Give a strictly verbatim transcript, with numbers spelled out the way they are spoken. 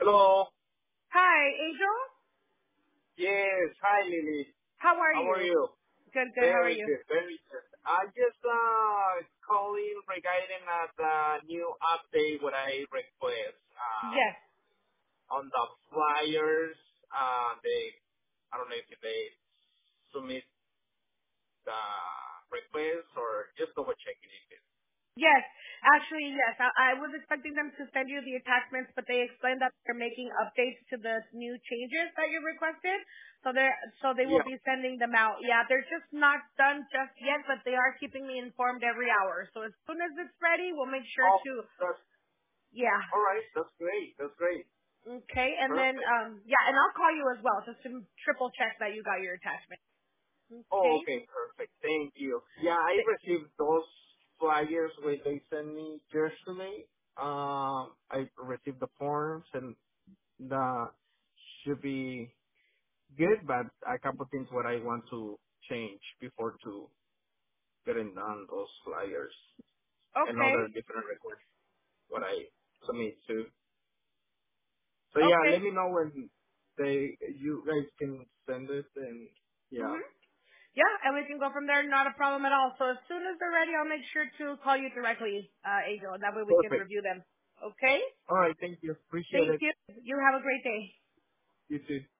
Hello. Hi, Angel. Yes. Hi, Lily. How are How are you? you? Good, good. How are Very you? good. Very good. I just uh calling regarding uh, the new update what I request uh Yes, on the flyers. Uh, they I don't know if they submit the request or just double checking it. yes. Actually, yes. I, I was expecting them to send you the attachments, but they explained that they're making updates to the new changes that you requested. So they're so they will Yeah. be sending them out. Yeah, they're just not done just yet, but they are keeping me informed every hour. So as soon as it's ready, we'll make sure Oh, to. that's Yeah. all right. That's great. That's great. Okay, and then Perfect. um yeah, and I'll call you as well just to triple check that you got your attachment. Oh, Okay. okay, perfect. Thank you. Yeah, I received those flyers when they sent me yesterday. Um, I received the forms and the should be good, but a couple things what I want to change before to getting done those flyers and Okay. other different requests what I submit to. So yeah, Okay. let me know when they you guys can send it and yeah, Mhm. Yeah, and we can go from there. Not a problem at all. So as soon as they're ready, I'll make sure to call you directly, uh, Angel. That way we can perfect. review them. Okay? All right, thank you. Appreciate Thank it. you. You have a great day. You too.